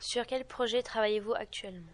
Sur quel projet travaillez-vous actuellement?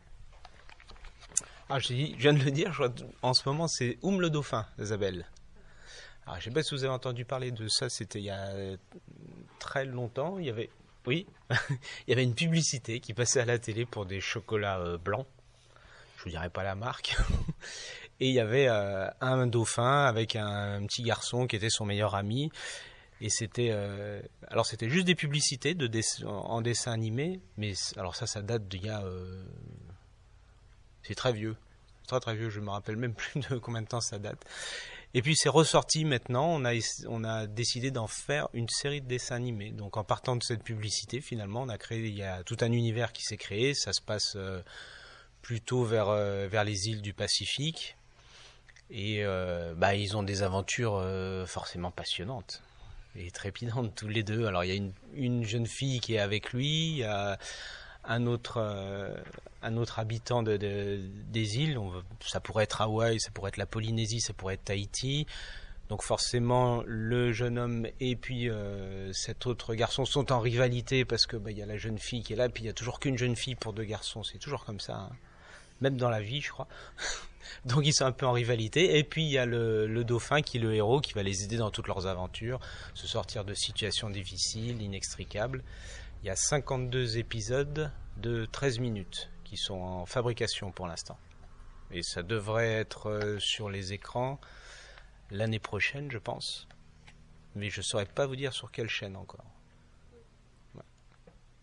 Je viens de le dire, en ce moment c'est le Dauphin, Isabelle. Alors, je ne sais pas si vous avez entendu parler de ça, c'était il y a très longtemps. Oui, il y avait une publicité qui passait à la télé pour des chocolats blancs. Je vous dirai pas la marque. Et il y avait un dauphin avec un petit garçon qui était son meilleur ami. Et c'était juste des publicités en dessin animé, mais alors ça date d'il y a c'est très vieux. Très très vieux, je me rappelle même plus de combien de temps ça date. Et puis c'est ressorti maintenant, on a décidé d'en faire une série de dessins animés. Donc en partant de cette publicité, finalement, il y a tout un univers qui s'est créé. Ça se passe plutôt vers les îles du Pacifique. Et ils ont des aventures forcément passionnantes et trépidantes tous les deux. Alors il y a une jeune fille qui est avec lui, il y a un autre habitant des îles. Ça pourrait être Hawaï, ça pourrait être la Polynésie, ça pourrait être Tahiti. Donc forcément, le jeune homme et puis cet autre garçon sont en rivalité parce que y a la jeune fille qui est là, puis il n'y a toujours qu'une jeune fille pour deux garçons. C'est toujours comme ça, hein. Même dans la vie, je crois. Donc ils sont un peu en rivalité. Et puis il y a le dauphin qui est le héros, qui va les aider dans toutes leurs aventures, se sortir de situations difficiles, inextricables. Il y a 52 épisodes de 13 minutes qui sont en fabrication pour l'instant. Et ça devrait être sur les écrans l'année prochaine, je pense. Mais je ne saurais pas vous dire sur quelle chaîne encore.